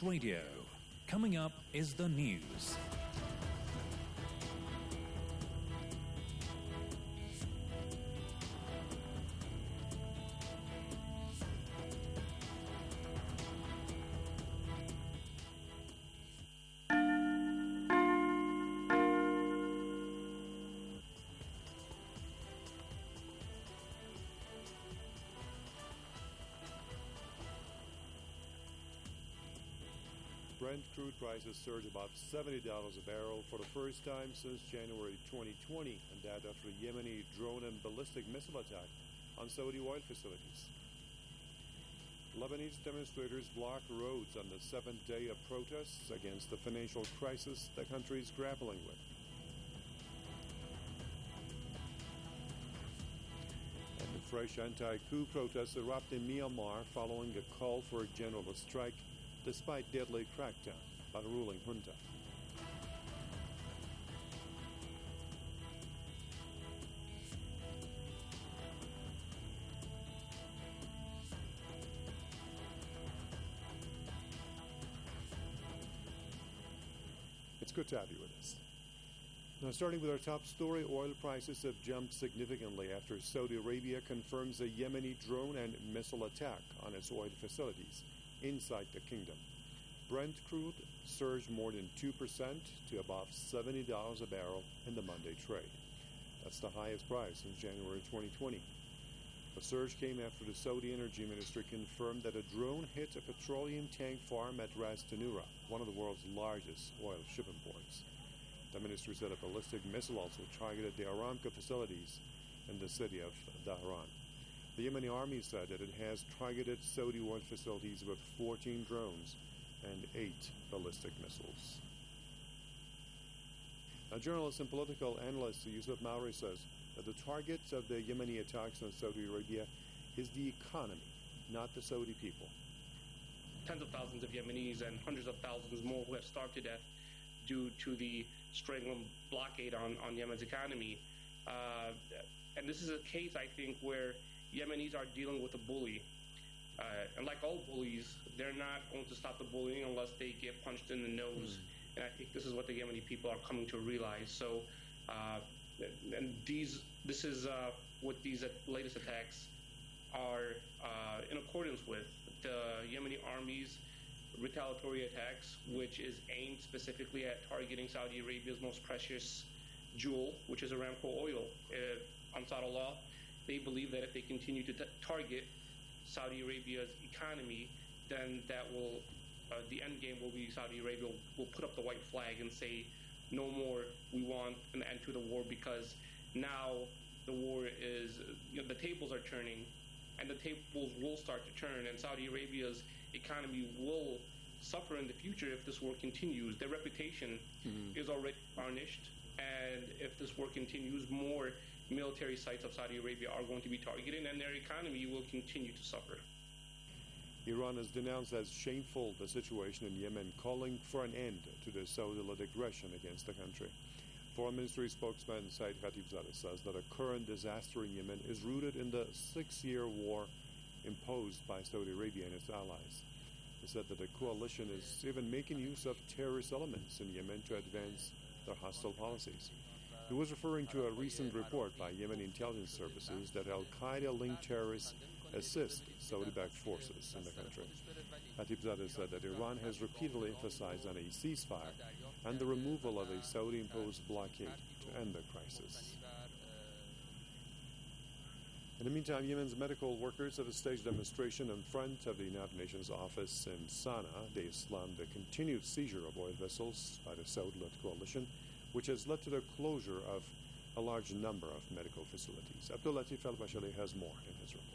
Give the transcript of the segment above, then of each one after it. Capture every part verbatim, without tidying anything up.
News Radio. Coming up is the news. Brent crude prices surged about seventy dollars a barrel for the first time since January twenty twenty, and that after a Yemeni drone and ballistic missile attack on Saudi oil facilities. Lebanese demonstrators block roads on the seventh day of protests against the financial crisis the country is grappling with. And the fresh anti-coup protests erupt in Myanmar following a call for a general strike despite deadly crackdown by the ruling junta. It's good to have you with us. Now, starting with our top story, oil prices have jumped significantly after Saudi Arabia confirms a Yemeni drone and missile attack on its oil facilities inside the kingdom. Brent crude surged more than two percent to above seventy dollars a barrel in the Monday trade. That's the highest price since January twenty twenty. The surge came after the Saudi Energy Ministry confirmed that a drone hit a petroleum tank farm at Ras Tanura, one of the world's largest oil shipping ports. The ministry said a ballistic missile also targeted the Aramco facilities in the city of Dhahran. The Yemeni army said that it has targeted Saudi oil facilities with fourteen drones and eight ballistic missiles. Now, journalist and political analyst Yusuf Mauri says that the target of the Yemeni attacks on Saudi Arabia is the economy, not the Saudi people. Tens of thousands of Yemenis and hundreds of thousands more who have starved to death due to the strangling blockade on, on Yemen's economy. Uh, and this is a case, I think, where Yemenis are dealing with a bully. Uh, and like all bullies, they're not going to stop the bullying unless they get punched in the nose. Mm. And I think this is what the Yemeni people are coming to realize. So, uh, and these, this is uh, what these latest attacks are uh, in accordance with. The Yemeni army's retaliatory attacks, which is aimed specifically at targeting Saudi Arabia's most precious jewel, which is Aramco oil. Uh, Ansar Allah, they believe that if they continue to t- target Saudi Arabia's economy, then that will, uh, the end game will be Saudi Arabia will, will put up the white flag and say, no more, we want an end to the war, because now the war is, you know, the tables are turning, and the tables will start to turn, and Saudi Arabia's economy will suffer in the future if this war continues. Their reputation mm-hmm. is already tarnished, and if this war continues, more military sites of Saudi Arabia are going to be targeted, and their economy will continue to suffer. Iran has denounced as shameful the situation in Yemen, calling for an end to the Saudi-led aggression against the country. Foreign Ministry spokesman Saeed Khatibzadeh says that a current disaster in Yemen is rooted in the six-year war imposed by Saudi Arabia and its allies. He said that the coalition is even making use of terrorist elements in Yemen to advance their hostile policies. He was referring to a recent report by Yemeni intelligence services that al-Qaeda-linked terrorists assist Saudi-backed forces in the country. Khatibzadeh said that Iran has repeatedly emphasized on a ceasefire and the removal of a Saudi-imposed blockade to end the crisis. In the meantime, Yemen's medical workers have staged a demonstration in front of the United Nations office in Sana'a. They slammed the continued seizure of oil vessels by the Saudi-led coalition, which has led to the closure of a large number of medical facilities. Abdul Latif Al-Bashali has more in his report.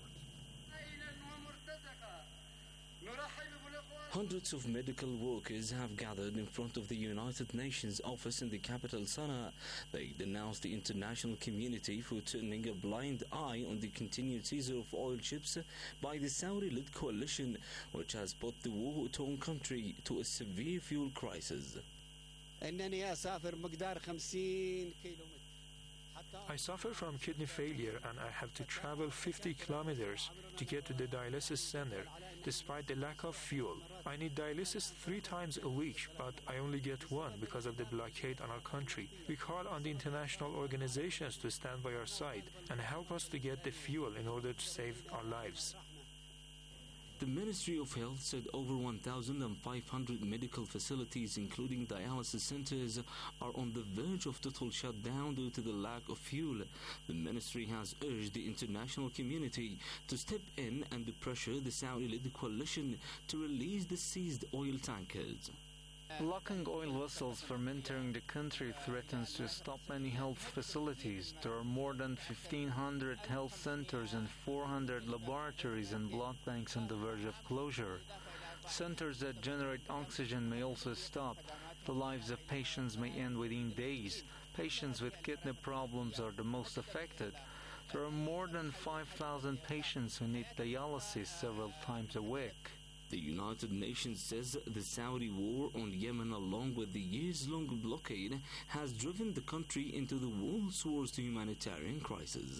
Hundreds of medical workers have gathered in front of the United Nations office in the capital Sana'a. They denounced the international community for turning a blind eye on the continued seizure of oil ships by the Saudi-led coalition, which has put the war-torn country to a severe fuel crisis. أنني أسافر مقدار خمسين كيلومتر I suffer from kidney failure and I have to travel fifty kilometers to get to the dialysis center despite the lack of fuel. I need dialysis three times a week, but I only get one because of the blockade on our country. We call on the international organizations to stand by our side and help us to get the fuel in order to save our lives. The Ministry of Health said over one thousand five hundred medical facilities, including dialysis centers, are on the verge of total shutdown due to the lack of fuel. The ministry has urged the international community to step in and pressure the Saudi-led coalition to release the seized oil tankers. Blocking oil vessels from entering the country threatens to stop many health facilities. There are more than fifteen hundred health centers and four hundred laboratories and blood banks on the verge of closure. Centers that generate oxygen may also stop. The lives of patients may end within days. Patients with kidney problems are the most affected. There are more than five thousand patients who need dialysis several times a week. The United Nations says the Saudi war on Yemen, along with the years-long blockade, has driven the country into the world's worst humanitarian crisis.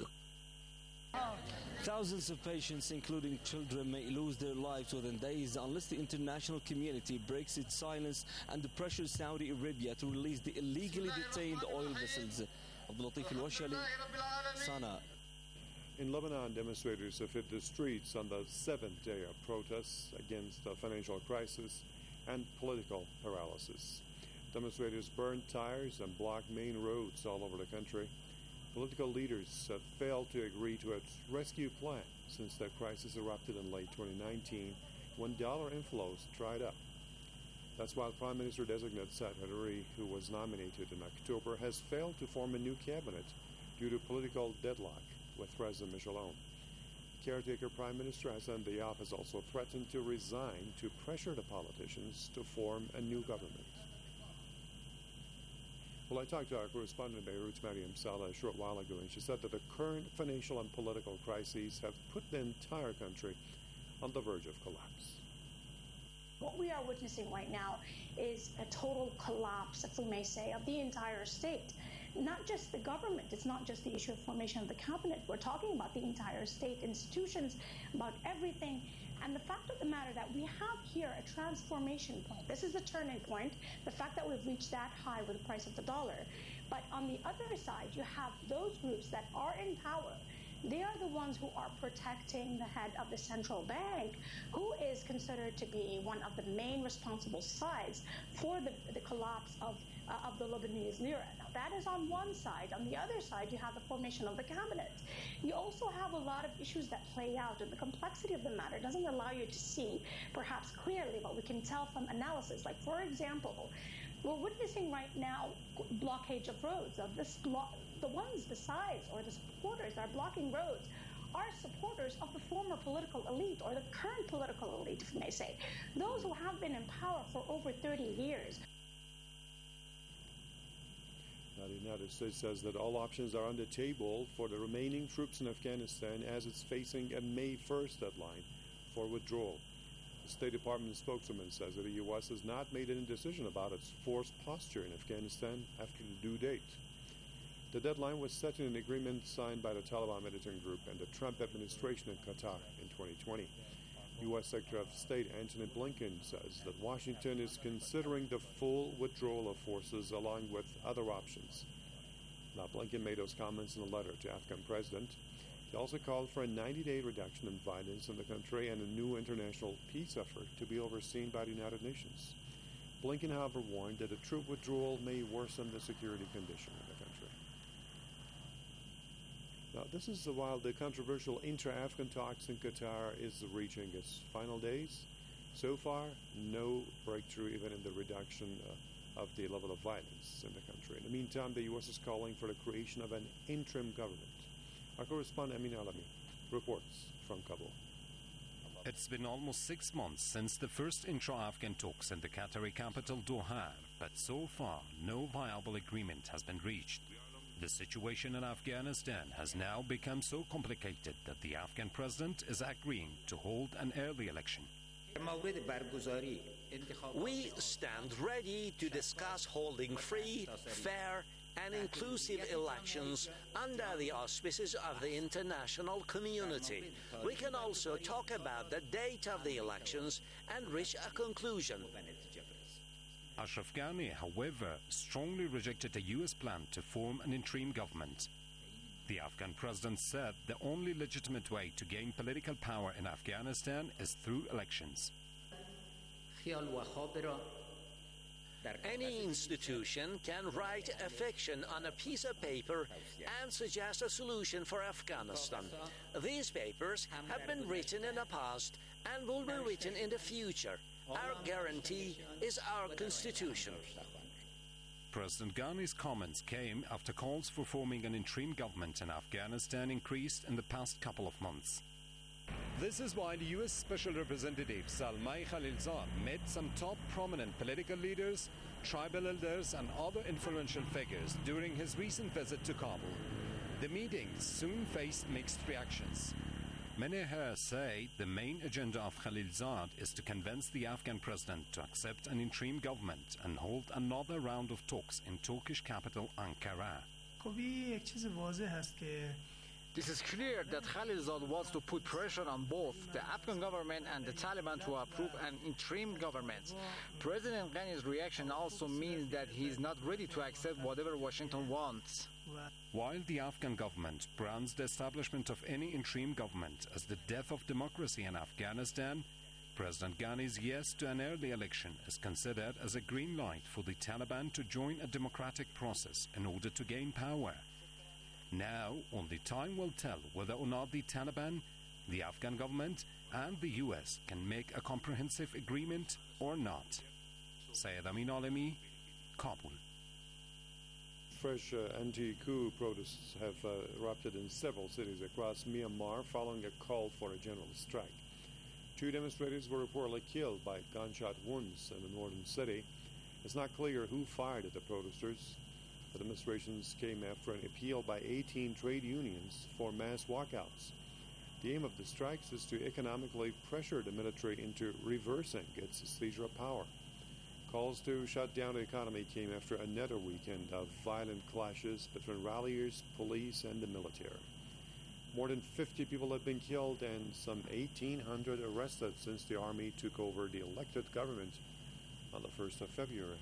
Thousands of patients, including children, may lose their lives within days unless the international community breaks its silence and pressures Saudi Arabia to release the illegally detained oil vessels. Abdul Latif Al-Washali, Sana'a. In Lebanon, demonstrators have hit the streets on the seventh day of protests against the financial crisis and political paralysis. Demonstrators burned tires and blocked main roads all over the country. Political leaders have failed to agree to a rescue plan since the crisis erupted in late twenty nineteen when dollar inflows dried up. That's while Prime Minister-designate Saad Hariri, who was nominated in October, has failed to form a new cabinet due to political deadlock with Reza Michelon. Caretaker Prime Minister Hassan Diab has also threatened to resign to pressure the politicians to form a new government. Well, I talked to our correspondent in Beirut, Mariam Saleh, a short while ago, and she said that the current financial and political crises have put the entire country on the verge of collapse. What we are witnessing right now is a total collapse, if we may say, of the entire state. Not just the government, it's not just the issue of formation of the cabinet. We're talking about the entire state, institutions, about everything. And the fact of the matter that we have here a transformation point. This is a turning point, the fact that we've reached that high with the price of the dollar. But on the other side, you have those groups that are in power. They are the ones who are protecting the head of the central bank, who is considered to be one of the main responsible sides for the, the collapse of, uh, of the Lebanese lira. Now, that is on one side. On the other side, you have the formation of the cabinet. You also have a lot of issues that play out, and the complexity of the matter doesn't allow you to see perhaps clearly what we can tell from analysis. Like, for example, we're witnessing right now blockage of roads. Of this blo- the ones, the sides or the supporters that are blocking roads are supporters of the former political elite or the current political elite, if you may say. Those who have been in power for over thirty years. Now, the United States says that all options are on the table for the remaining troops in Afghanistan as it's facing a May first deadline for withdrawal. The State Department spokeswoman says that the U S has not made any decision about its force posture in Afghanistan after the due date. The deadline was set in an agreement signed by the Taliban militant group and the Trump administration in Qatar in twenty twenty. U S Secretary of State Antony Blinken says that Washington is considering the full withdrawal of forces along with other options. Now, Blinken made those comments in a letter to Afghan president. He also called for a ninety-day reduction in violence in the country and a new international peace effort to be overseen by the United Nations. Blinken, however, warned that a troop withdrawal may worsen the security condition in the country. Now, this is while the controversial intra-Afghan talks in Qatar is reaching its final days. So far, no breakthrough even in the reduction uh, of the level of violence in the country. In the meantime, the U S is calling for the creation of an interim government. Our correspondent Amin Alami reports from Kabul. It's been almost six months since the first intra-Afghan talks in the Qatari capital Doha, but so far no viable agreement has been reached. The situation in Afghanistan has now become so complicated that the Afghan president is agreeing to hold an early election. We stand ready to discuss holding free, fair, and inclusive elections under the auspices of the international community. We can also talk about the date of the elections and reach a conclusion. Ashraf Ghani, however, strongly rejected a U S plan to form an interim government. The Afghan president said the only legitimate way to gain political power in Afghanistan is through elections. Any institution can write a fiction on a piece of paper and suggest a solution for Afghanistan. These papers have been written in the past and will be written in the future. Our guarantee is our constitution. President Ghani's comments came after calls for forming an interim government in Afghanistan increased in the past couple of months. This is why the U S Special Representative Zalmay Khalilzad met some top prominent political leaders, tribal elders and other influential figures during his recent visit to Kabul. The meetings soon faced mixed reactions. Many here say the main agenda of Khalilzad is to convince the Afghan president to accept an interim government and hold another round of talks in Turkish capital Ankara. This is clear that Khalilzad wants to put pressure on both the Afghan government and the Taliban to approve an interim government. President Ghani's reaction also means that he is not ready to accept whatever Washington wants. While the Afghan government brands the establishment of any interim government as the death of democracy in Afghanistan, President Ghani's yes to an early election is considered as a green light for the Taliban to join a democratic process in order to gain power. Now, only time will tell whether or not the Taliban, the Afghan government, and the U S can make a comprehensive agreement or not. Syed Amin Alemi, Kabul. Fresh uh, anti-coup protests have uh, erupted in several cities across Myanmar following a call for a general strike. Two demonstrators were reportedly killed by gunshot wounds in the northern city. It's not clear who fired at the protesters. The demonstrations came after an appeal by eighteen trade unions for mass walkouts. The aim of the strikes is to economically pressure the military into reversing its seizure of power. Calls to shut down the economy came after another weekend of violent clashes between ralliers, police, and the military. More than fifty people have been killed and some eighteen hundred arrested since the army took over the elected government on the first of February.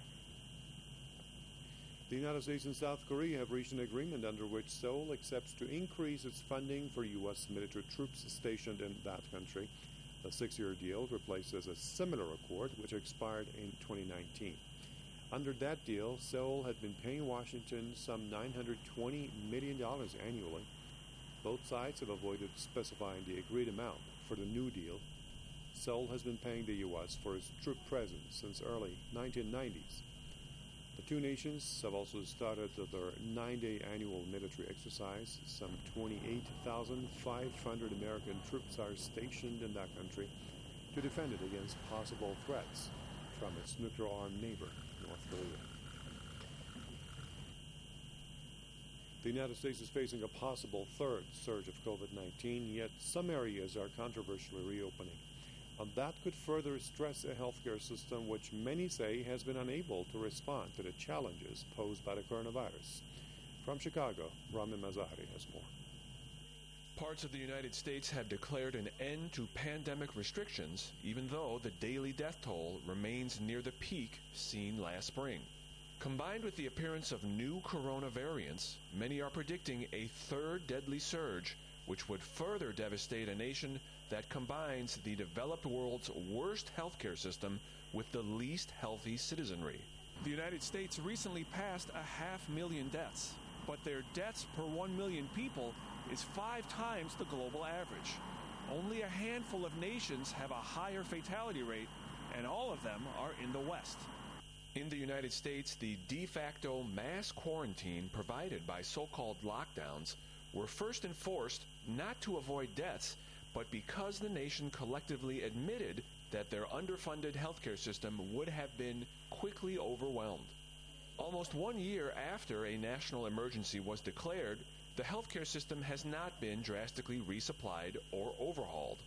The United States and South Korea have reached an agreement under which Seoul accepts to increase its funding for U S military troops stationed in that country. The six-year deal replaces a similar accord which expired in twenty nineteen. Under that deal, Seoul had been paying Washington some nine hundred twenty million dollars annually. Both sides have avoided specifying the agreed amount for the new deal. Seoul has been paying the U S for its troop presence since early nineteen nineties. The two nations have also started their nine-day annual military exercise. Some twenty-eight thousand five hundred American troops are stationed in that country to defend it against possible threats from its nuclear-armed neighbor, North Korea. The United States is facing a possible third surge of COVID nineteen, yet some areas are controversially reopening. And that could further stress a healthcare system which many say has been unable to respond to the challenges posed by the coronavirus. From Chicago, Rami Mazahri has more. Parts of the United States have declared an end to pandemic restrictions, even though the daily death toll remains near the peak seen last spring. Combined with the appearance of new corona variants, many are predicting a third deadly surge, which would further devastate a nation that combines the developed world's worst healthcare system with the least healthy citizenry. The United States recently passed a half million deaths, but their deaths per one million people is five times the global average. Only a handful of nations have a higher fatality rate, and all of them are in the West. In the United States, the de facto mass quarantine provided by so-called lockdowns were first enforced not to avoid deaths, but because the nation collectively admitted that their underfunded healthcare system would have been quickly overwhelmed. Almost one year after a national emergency was declared, the healthcare system has not been drastically resupplied or overhauled.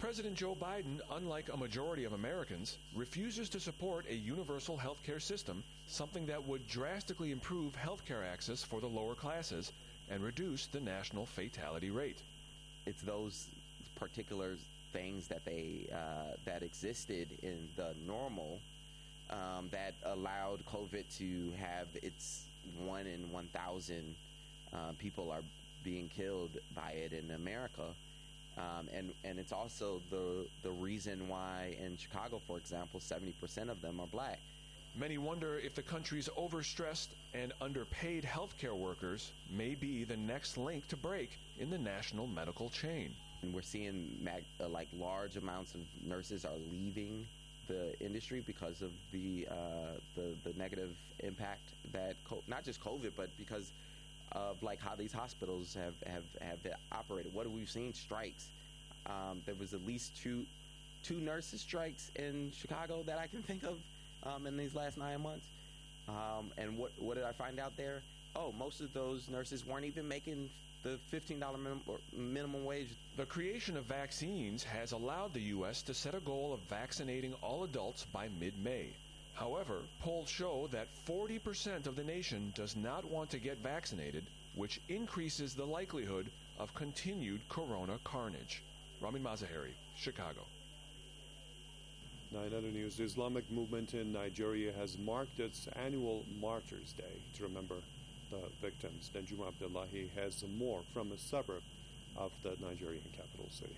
President Joe Biden, unlike a majority of Americans, refuses to support a universal health care system, something that would drastically improve health care access for the lower classes and reduce the national fatality rate. It's those particular things that they uh, that existed in the normal um, that allowed COVID to have its one in one thousand uh, people are being killed by it in America. Um, and, and it's also the, the reason why in Chicago, for example, seventy percent of them are black. Many wonder if the country's overstressed and underpaid healthcare workers may be the next link to break in the national medical chain. And we're seeing mag- uh, like large amounts of nurses are leaving the industry because of the uh, the, the negative impact that co- not just COVID, but because of like how these hospitals have, have, have operated. What have we seen? Strikes. Um, there was at least two two nurses strikes in Chicago that I can think of um, in these last nine months. Um, and what what did I find out there? Oh, most of those nurses weren't even making the fifteen dollars minimum, minimum wage. The creation of vaccines has allowed the U S to set a goal of vaccinating all adults by mid-May. However, polls show that forty percent of the nation does not want to get vaccinated, which increases the likelihood of continued corona carnage. Ramin Mazaheri, Chicago. Now in other news, the Islamic movement in Nigeria has marked its annual Martyrs' Day to remember the victims. Danjuma Abdullahi has more from a suburb of the Nigerian capital city.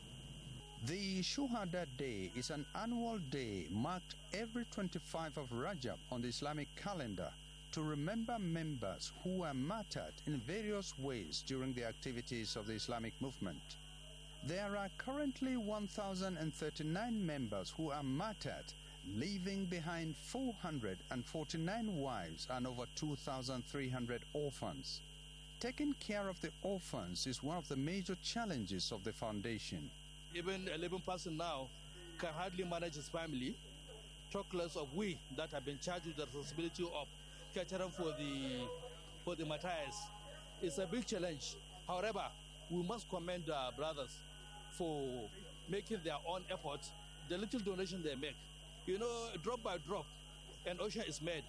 The Shuhada Day is an annual day marked every twenty-fifth of Rajab on the Islamic calendar to remember members who were martyred in various ways during the activities of the Islamic movement. There are currently one thousand thirty-nine members who are martyred, leaving behind four hundred forty-nine wives and over two thousand three hundred orphans. Taking care of the orphans is one of the major challenges of the foundation. Even a living person now can hardly manage his family, talk less of we that have been charged with the responsibility of catering for the for the martyrs. It's a big challenge. However, we must commend our brothers for making their own efforts, the little donation they make. You know, drop by drop, an ocean is made.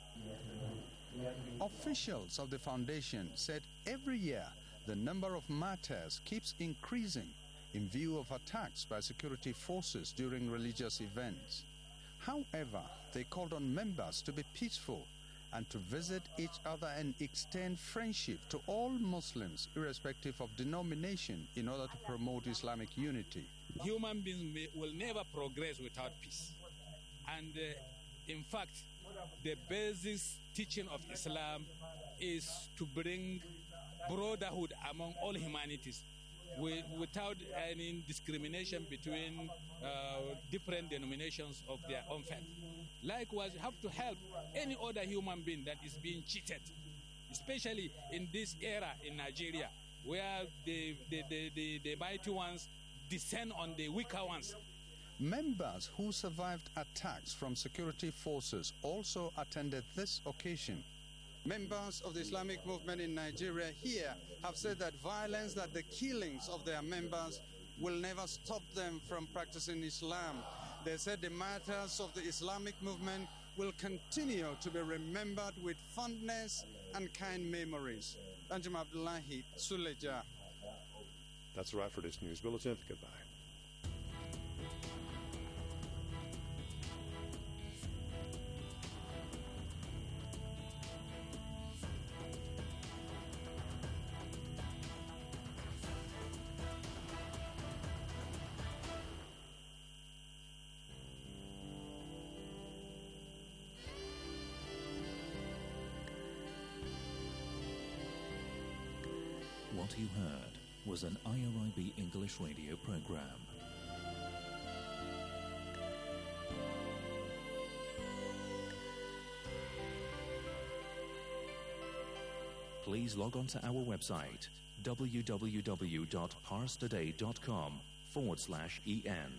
Officials of the foundation said every year the number of martyrs keeps increasing in view of attacks by security forces during religious events. However, they called on members to be peaceful and to visit each other and extend friendship to all Muslims, irrespective of denomination, in order to promote Islamic unity. Human beings may, will never progress without peace. And uh, in fact, the basic teaching of Islam is to bring brotherhood among all humanities, without any discrimination between uh, different denominations of their own faith. Likewise, you have to help any other human being that is being cheated, especially in this era in Nigeria, where the, the, the, the, the mighty ones descend on the weaker ones. Members who survived attacks from security forces also attended this occasion. Members of the Islamic movement in Nigeria here have said that violence, that the killings of their members will never stop them from practicing Islam. They said the martyrs of the Islamic movement will continue to be remembered with fondness and kind memories. Danjuma Abdullahi, Suleja. That's a wrap for this news bulletin. Goodbye. What you heard was an I R I B English radio program. Please log on to our website www.parstoday.com forward slash en.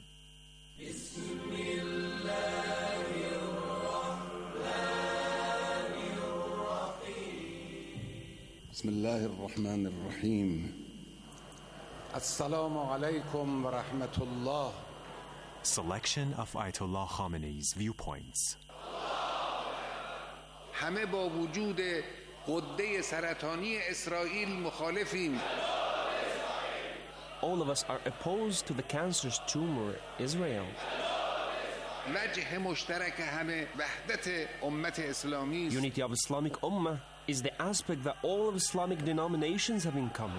بسم الله الرحمن الرحيم السلام عليكم ورحمة الله Selection of Ayatollah Khamenei's viewpoints. همه با وجود غده سرطانی اسرائیل مخالفیم. All of us are opposed to the cancerous tumor, Israel. وجه مشترک همه وحدت امت اسلامی. Unity of Islamic Ummah is the aspect that all of Islamic denominations have in common.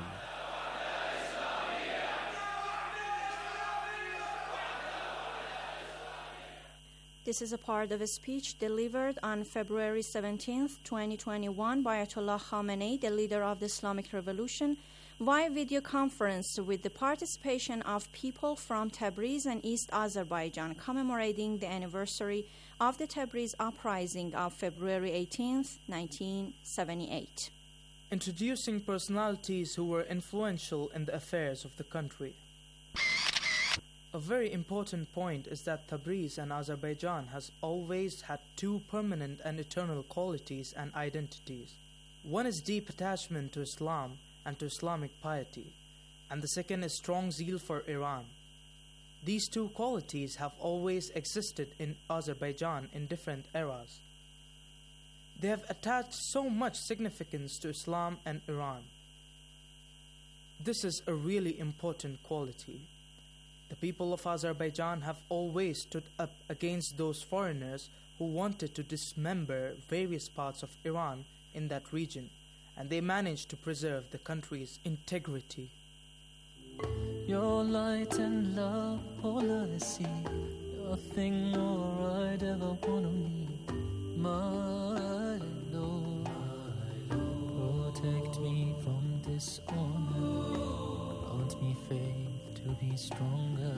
This is a part of a speech delivered on February seventeenth, twenty twenty-one by Ayatollah Khamenei, the leader of the Islamic Revolution, via video conference with the participation of people from Tabriz and East Azerbaijan, commemorating the anniversary of the Tabriz uprising of February eighteenth, nineteen seventy-eight. Introducing personalities who were influential in the affairs of the country. A very important point is that Tabriz and Azerbaijan has always had two permanent and eternal qualities and identities. One is deep attachment to Islam and to Islamic piety, and the second is strong zeal for Iran. These two qualities have always existed in Azerbaijan in different eras. They have attached so much significance to Islam and Iran. This is a really important quality. The people of Azerbaijan have always stood up against those foreigners who wanted to dismember various parts of Iran in that region, and they managed to preserve the country's integrity. Your light and love, all I see, your thing more I'd ever wanna need. My Lord, protect me from dishonor, grant me faith to be stronger.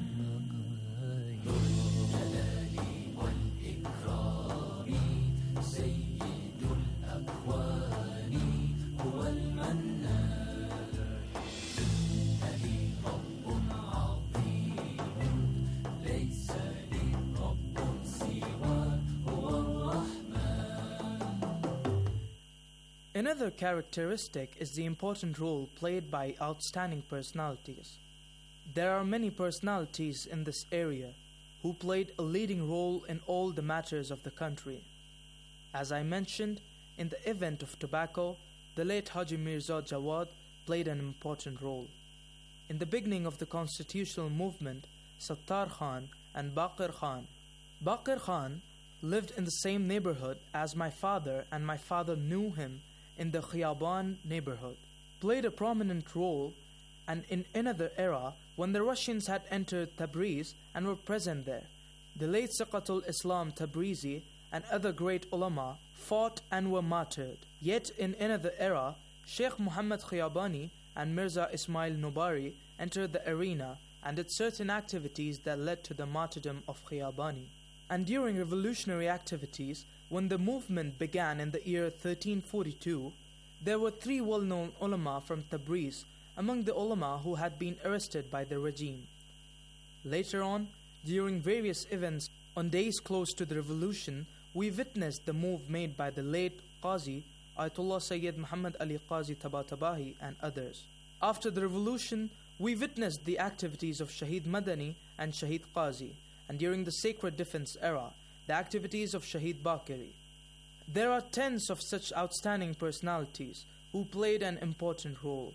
Another characteristic is the important role played by outstanding personalities. There are many personalities in this area who played a leading role in all the matters of the country. As I mentioned, in the event of tobacco, the late Haji Mirza Jawad played an important role. In the beginning of the constitutional movement, Sattar Khan and Baqir Khan. Baqir Khan lived in the same neighborhood as my father, and my father knew him in the Khiyaban neighborhood, played a prominent role, and in another era, when the Russians had entered Tabriz and were present there, the late Saqatul Islam Tabrizi and other great ulama fought and were martyred. Yet in another era, Sheikh Muhammad Khiyabani and Mirza Ismail Nubari entered the arena and did certain activities that led to the martyrdom of Khiyabani. And during revolutionary activities, when the movement began in the year thirteen forty-two, there were three well-known ulama from Tabriz among the ulama who had been arrested by the regime. Later on, during various events on days close to the revolution, we witnessed the move made by the late Qazi, Ayatollah Sayyid Muhammad Ali Qazi Tabatabahi and others. After the revolution, we witnessed the activities of Shahid Madani and Shahid Qazi, and during the Sacred Defense era, the activities of Shahid Bakiri. There are tens of such outstanding personalities who played an important role.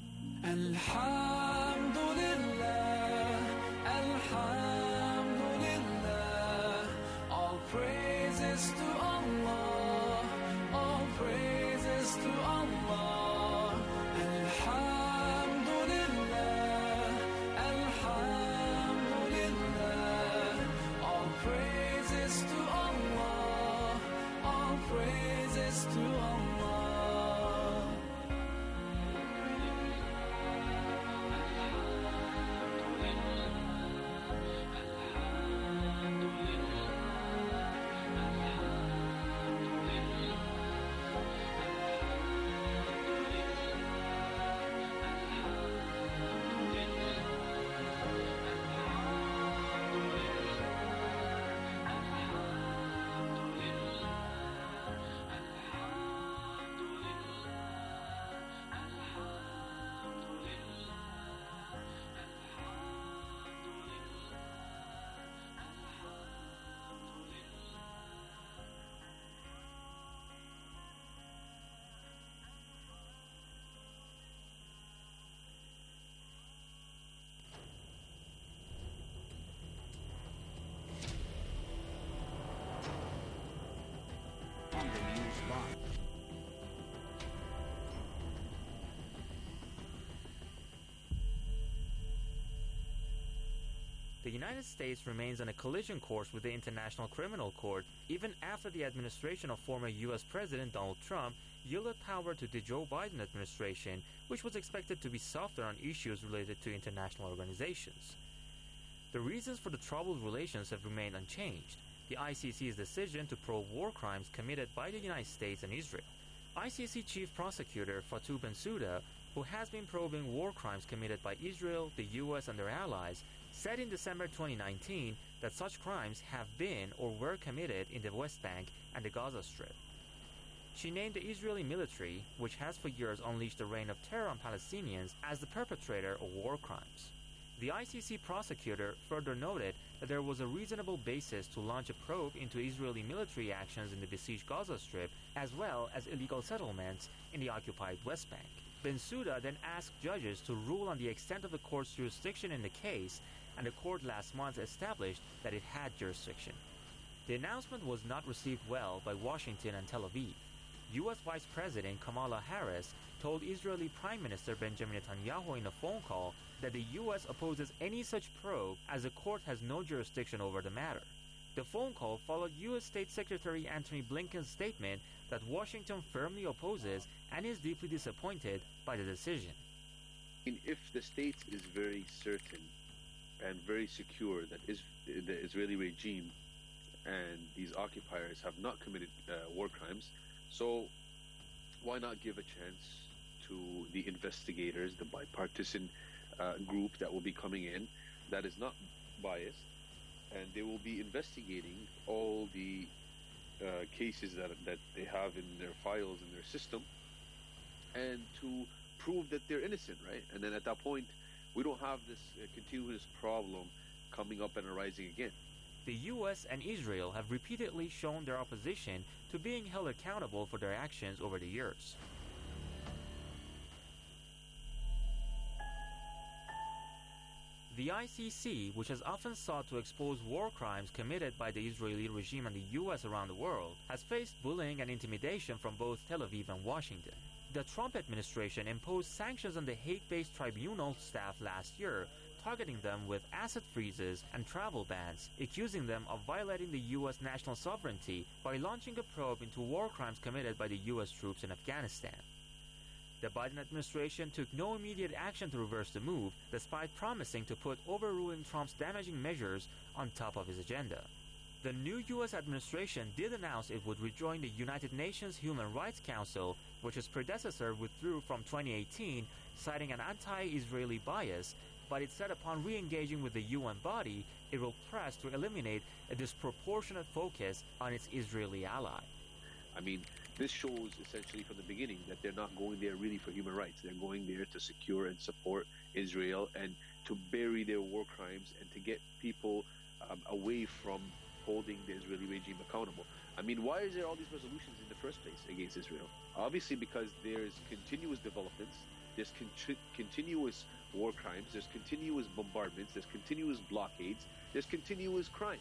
Alhamdulillah, Alhamdulillah, all praises to Allah, all praises to Allah. Alhamdulillah, Alhamdulillah, all praises to Allah, all praises to Allah. Iran. The United States remains on a collision course with the International Criminal Court even after the administration of former U S President Donald Trump yielded power to the Joe Biden administration, which was expected to be softer on issues related to international organizations. The reasons for the troubled relations have remained unchanged. The I C C's decision to probe war crimes committed by the United States and Israel. I C C Chief Prosecutor Fatou Bensouda, who has been probing war crimes committed by Israel, the U S and their allies, said in December twenty nineteen that such crimes have been or were committed in the West Bank and the Gaza Strip. She named the Israeli military, which has for years unleashed a reign of terror on Palestinians, as the perpetrator of war crimes. The I C C prosecutor further noted that there was a reasonable basis to launch a probe into Israeli military actions in the besieged Gaza Strip, as well as illegal settlements in the occupied West Bank. Bensouda then asked judges to rule on the extent of the court's jurisdiction in the case, and the court last month established that it had jurisdiction. The announcement was not received well by Washington and Tel Aviv. U S Vice President Kamala Harris told Israeli Prime Minister Benjamin Netanyahu in a phone call that the U S opposes any such probe as the court has no jurisdiction over the matter. The phone call followed U S State Secretary Antony Blinken's statement that Washington firmly opposes and is deeply disappointed by the decision. If the state is very certain and very secure that is, the Israeli regime and these occupiers have not committed uh, war crimes, so why not give a chance to the investigators, the bipartisan uh, group that will be coming in that is not biased, and they will be investigating all the uh, cases that, that they have in their files, in their system, and to prove that they're innocent, right? And then at that point, we don't have this uh, continuous problem coming up and arising again. The U S and Israel have repeatedly shown their opposition to being held accountable for their actions over the years. The I C C, which has often sought to expose war crimes committed by the Israeli regime and the U S around the world, has faced bullying and intimidation from both Tel Aviv and Washington. The Trump administration imposed sanctions on the hate-based tribunal staff last year, targeting them with asset freezes and travel bans, accusing them of violating the U S national sovereignty by launching a probe into war crimes committed by the U S troops in Afghanistan. The Biden administration took no immediate action to reverse the move, despite promising to put overruling Trump's damaging measures on top of his agenda. The new U S administration did announce it would rejoin the United Nations Human Rights Council, which its predecessor withdrew from twenty eighteen, citing an anti-Israeli bias, but it said upon re-engaging with the U N body, it will press to eliminate a disproportionate focus on its Israeli ally. I mean, this shows essentially from the beginning that they're not going there really for human rights. They're going there to secure and support Israel and to bury their war crimes and to get people um, away from holding the Israeli regime accountable. I mean, why is there all these resolutions in the first place against Israel? Obviously because there's continuous developments, there's con- continuous war crimes, there's continuous bombardments, there's continuous blockades, there's continuous crimes.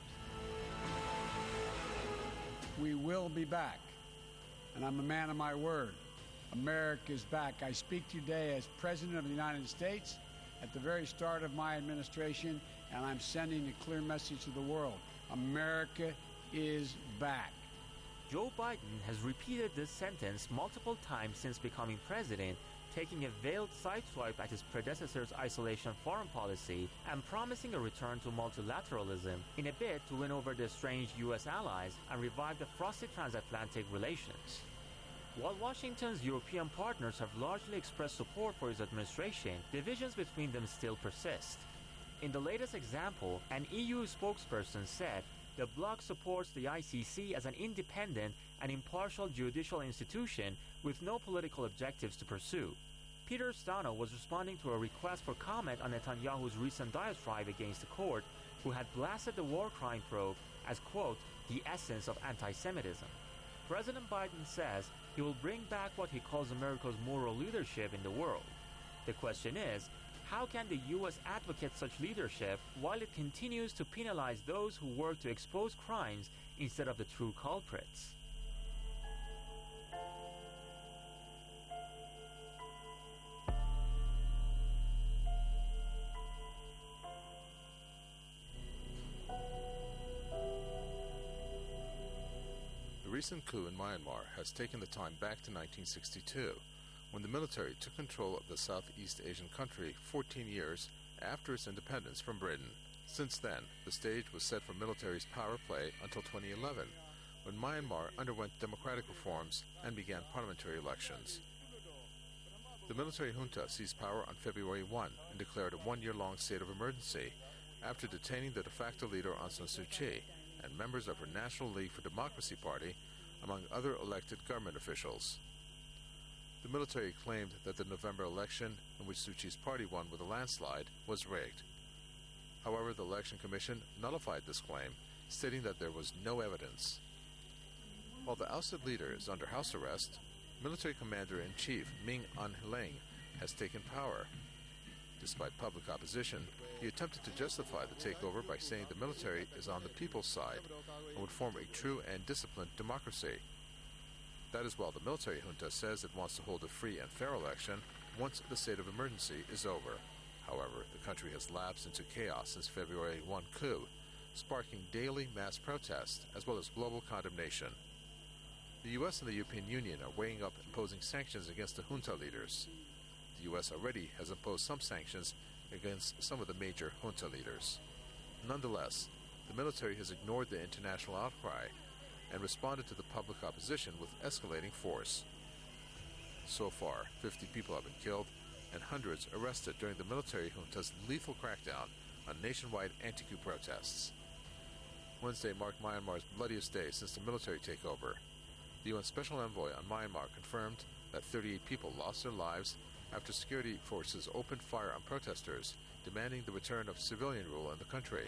We will be back. And I'm a man of my word. America is back. I speak today as President of the United States at the very start of my administration, and I'm sending a clear message to the world. America is back. Joe Biden has repeated this sentence multiple times since becoming president, taking a veiled sideswipe at his predecessor's isolation foreign policy and promising a return to multilateralism in a bid to win over the estranged U S allies and revive the frosty transatlantic relations. While Washington's European partners have largely expressed support for his administration, divisions between them still persist. In the latest example, an E U spokesperson said the bloc supports the I C C as an independent and impartial judicial institution with no political objectives to pursue. Peter Stano was responding to a request for comment on Netanyahu's recent diatribe against the court, who had blasted the war crime probe as, quote, the essence of anti-Semitism. President Biden says he will bring back what he calls America's moral leadership in the world. The question is, how can the U S advocate such leadership while it continues to penalize those who work to expose crimes instead of the true culprits? recent coup in Myanmar has taken the time back to nineteen sixty-two, when the military took control of the Southeast Asian country fourteen years after its independence from Britain. Since then, the stage was set for military's power play until twenty eleven, when Myanmar underwent democratic reforms and began parliamentary elections. The military junta seized power on February first and declared a one-year-long state of emergency after detaining the de facto leader Aung San Suu Kyi and members of her National League for Democracy party, among other elected government officials. The military claimed that the November election, in which Suu Kyi's party won with a landslide, was rigged. However, the Election Commission nullified this claim, stating that there was no evidence. While the ousted leader is under house arrest, Military Commander-in-Chief Min Aung Hlaing has taken power. Despite public opposition, he attempted to justify the takeover by saying the military is on the people's side and would form a true and disciplined democracy. That is while the military junta says it wants to hold a free and fair election once the state of emergency is over. However, the country has lapsed into chaos since February first coup, sparking daily mass protests as well as global condemnation. The U S and the European Union are weighing up imposing sanctions against the junta leaders. The U S already has imposed some sanctions against some of the major junta leaders. Nonetheless, the military has ignored the international outcry and responded to the public opposition with escalating force. So far, fifty people have been killed and hundreds arrested during the military junta's lethal crackdown on nationwide anti-coup protests. Wednesday marked Myanmar's bloodiest day since the military takeover. The U N Special Envoy on Myanmar confirmed that thirty-eight people lost their lives after security forces opened fire on protesters, demanding the return of civilian rule in the country.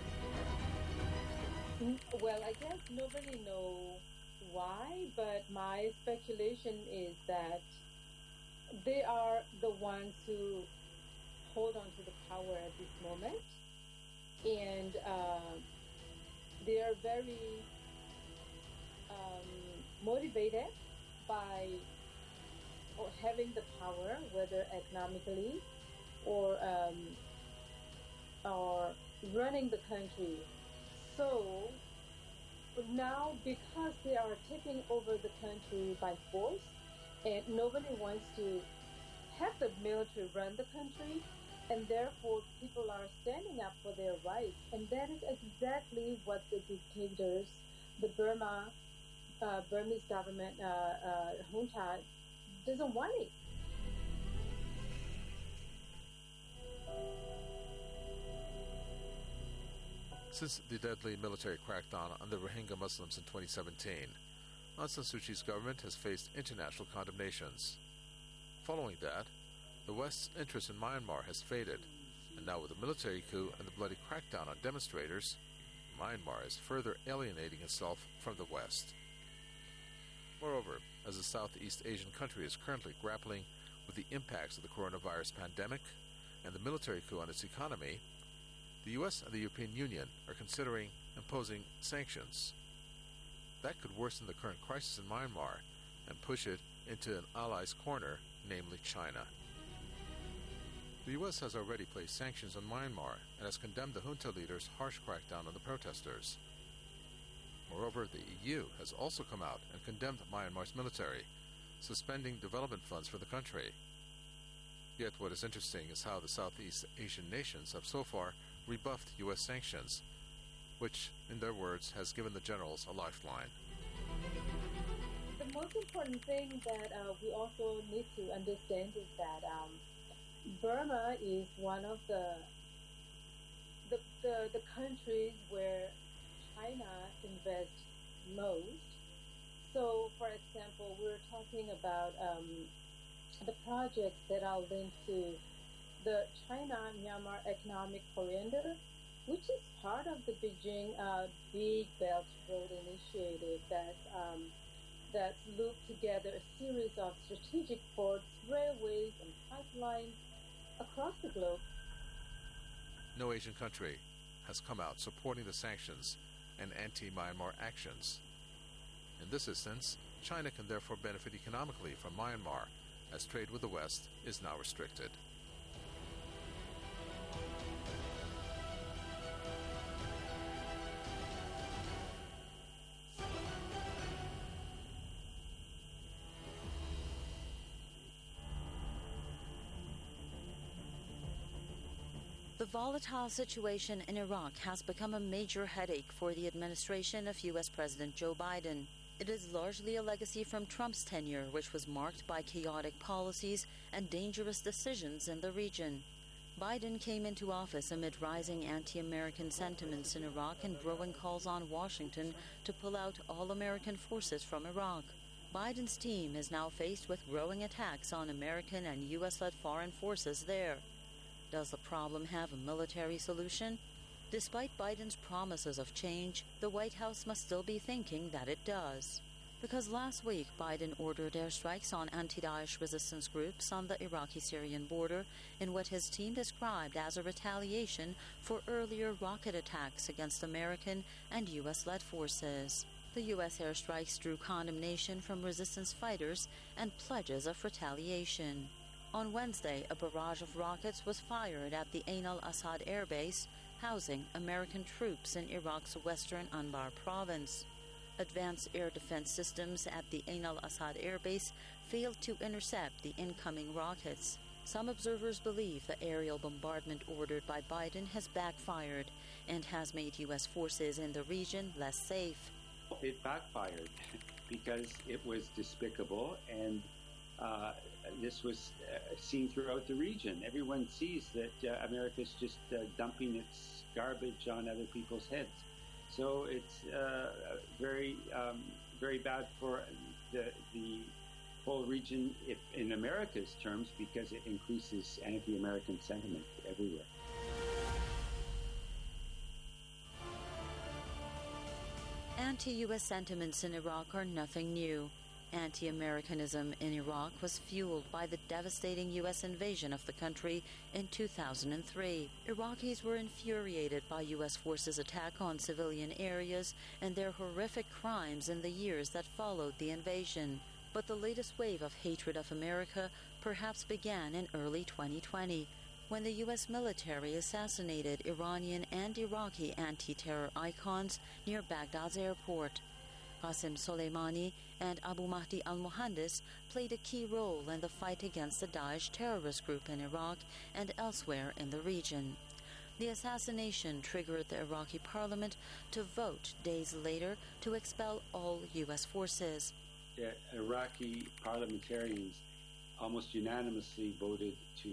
Well, I guess nobody knows why, but my speculation is that they are the ones who hold on to the power at this moment, and uh, they are very um, motivated by or having the power, whether economically or um, or running the country. So now, because they are taking over the country by force, and nobody wants to have the military run the country, and therefore people are standing up for their rights. And that is exactly what the dictators, the Burma, uh, Burmese government, uh, uh, junta, doesn't want it. Since the deadly military crackdown on the Rohingya Muslims in twenty seventeen, Aung San Suu Kyi's government has faced international condemnations. Following that, the West's interest in Myanmar has faded, and now with the military coup and the bloody crackdown on demonstrators, Myanmar is further alienating itself from the West. Moreover, as the Southeast Asian country is currently grappling with the impacts of the coronavirus pandemic and the military coup on its economy, the U S and the European Union are considering imposing sanctions. That could worsen the current crisis in Myanmar and push it into an ally's corner, namely China. The U S has already placed sanctions on Myanmar and has condemned the junta leader's harsh crackdown on the protesters. Moreover, the E U has also come out and condemned Myanmar's military, suspending development funds for the country. Yet what is interesting is how the Southeast Asian nations have so far rebuffed U S sanctions, which, in their words, has given the generals a lifeline. The most important thing that uh, we also need to understand is that um, Burma is one of the, the the the countries where China invests most. So, for example, we're talking about um, the projects that are linked to the China-Myanmar Economic Corridor, which is part of the Beijing uh, Big Belt Road Initiative that um, that loop together a series of strategic ports, railways, and pipelines across the globe. No Asian country has come out supporting the sanctions and anti-Myanmar actions. In this instance, China can therefore benefit economically from Myanmar, as trade with the West is now restricted. The volatile situation in Iraq has become a major headache for the administration of U S President Joe Biden. It is largely a legacy from Trump's tenure, which was marked by chaotic policies and dangerous decisions in the region. Biden came into office amid rising anti-American sentiments in Iraq and growing calls on Washington to pull out all American forces from Iraq. Biden's team is now faced with growing attacks on American and U S-led foreign forces there. Does the problem have a military solution? Despite Biden's promises of change, the White House must still be thinking that it does. Because last week, Biden ordered airstrikes on anti-Daesh resistance groups on the Iraqi-Syrian border in what his team described as a retaliation for earlier rocket attacks against American and U S-led forces. The U S airstrikes drew condemnation from resistance fighters and pledges of retaliation. On Wednesday, a barrage of rockets was fired at the Ain al-Assad air base, housing American troops in Iraq's western Anbar province. Advanced air defense systems at the Ain al-Assad air base failed to intercept the incoming rockets. Some observers believe the aerial bombardment ordered by Biden has backfired and has made U S forces in the region less safe. It backfired because it was despicable, and uh, this was uh, seen throughout the region. Everyone sees that uh, America's just uh, dumping its garbage on other people's heads. So it's uh, very, um, very bad for the the whole region, if in America's terms, because it increases anti-American sentiment everywhere. Anti-U S sentiments in Iraq are nothing new. Anti-Americanism in Iraq was fueled by the devastating U S invasion of the country in two thousand three. Iraqis were infuriated by U S forces' attack on civilian areas and their horrific crimes in the years that followed the invasion. But the latest wave of hatred of America perhaps began in early twenty twenty, when the U S military assassinated Iranian and Iraqi anti-terror icons near Baghdad's airport. Qasem Soleimani and Abu Mahdi al-Muhandis played a key role in the fight against the Daesh terrorist group in Iraq and elsewhere in the region. The assassination triggered the Iraqi parliament to vote days later to expel all U S forces. The Iraqi parliamentarians almost unanimously voted to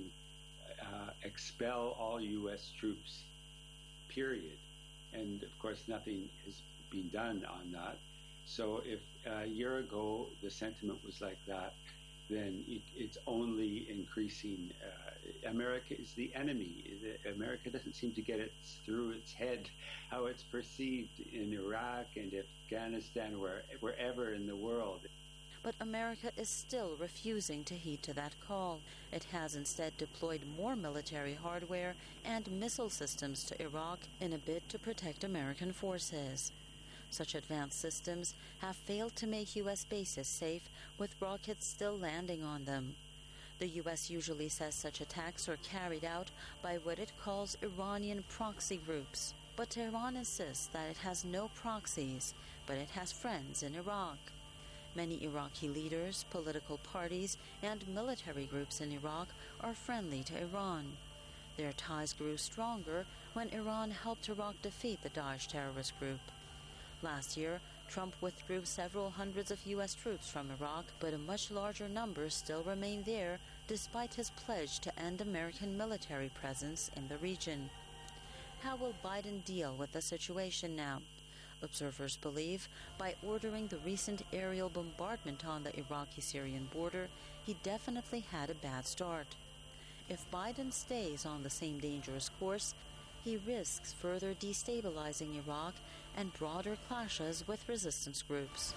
uh, expel all U S troops, period. And of course, nothing has been done on that. So if a year ago the sentiment was like that, then it, it's only increasing. Uh, America is the enemy. America doesn't seem to get it through its head how it's perceived in Iraq and Afghanistan, where, wherever in the world. But America is still refusing to heed to that call. It has instead deployed more military hardware and missile systems to Iraq in a bid to protect American forces. Such advanced systems have failed to make U S bases safe, with rockets still landing on them. The U S usually says such attacks are carried out by what it calls Iranian proxy groups. But Tehran insists that it has no proxies, but it has friends in Iraq. Many Iraqi leaders, political parties, and military groups in Iraq are friendly to Iran. Their ties grew stronger when Iran helped Iraq defeat the Daesh terrorist group. Last year, Trump withdrew several hundreds of U S troops from Iraq, but a much larger number still remain there despite his pledge to end American military presence in the region. How will Biden deal with the situation now? Observers believe by ordering the recent aerial bombardment on the Iraqi-Syrian border, he definitely had a bad start. If Biden stays on the same dangerous course, he risks further destabilizing Iraq and broader clashes with resistance groups.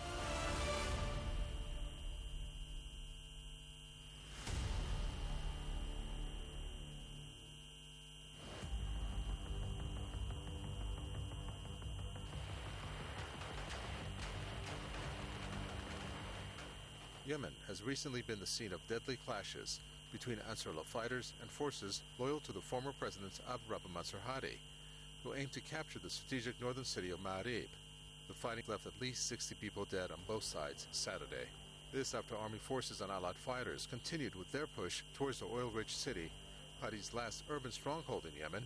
Yemen has recently been the scene of deadly clashes between Ansarullah fighters and forces loyal to the former President Abd Rabbu Mansur Hadi, who aimed to capture the strategic northern city of Ma'arib. The fighting left at least sixty people dead on both sides Saturday. This after army forces and allied fighters continued with their push towards the oil-rich city, Hadi's last urban stronghold in Yemen,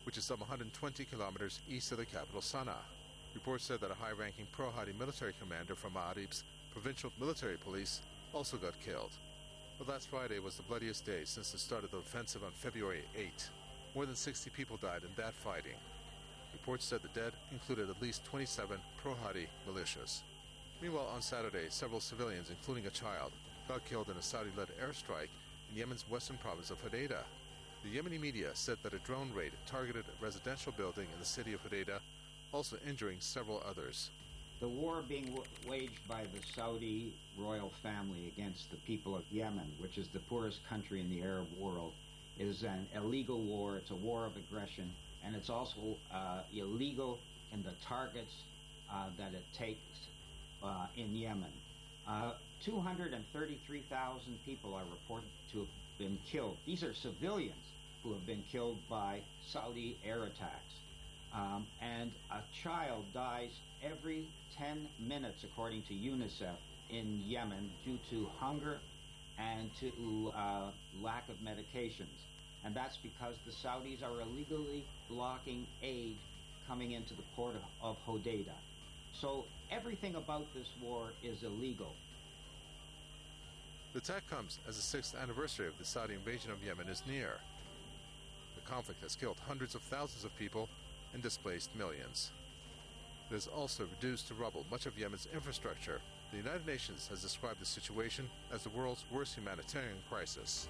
which is some one hundred twenty kilometers east of the capital Sana'a. Reports said that a high-ranking pro-Hadi military commander from Ma'arib's provincial military police also got killed. But last Friday was the bloodiest day since the start of the offensive on February eighth. More than sixty people died in that fighting. Reports said the dead included at least twenty-seven pro-Hadi militias. Meanwhile, on Saturday, several civilians, including a child, got killed in a Saudi-led airstrike in Yemen's western province of Hodeidah. The Yemeni media said that a drone raid targeted a residential building in the city of Hodeidah, also injuring several others. The war being w- waged by the Saudi royal family against the people of Yemen, which is the poorest country in the Arab world, is an illegal war. It's a war of aggression, and it's also uh, illegal in the targets uh, that it takes uh, in Yemen. Uh, two hundred thirty-three thousand people are reported to have been killed. These are civilians who have been killed by Saudi air attacks. Um, and a child dies every ten minutes, according to UNICEF, in Yemen due to hunger and to uh, lack of medications. And that's because the Saudis are illegally blocking aid coming into the port of, of Hodeidah. So everything about this war is illegal. The attack comes as the sixth anniversary of the Saudi invasion of Yemen is near. The conflict has killed hundreds of thousands of people and displaced millions. It has also reduced to rubble much of Yemen's infrastructure. The United Nations has described the situation as the world's worst humanitarian crisis.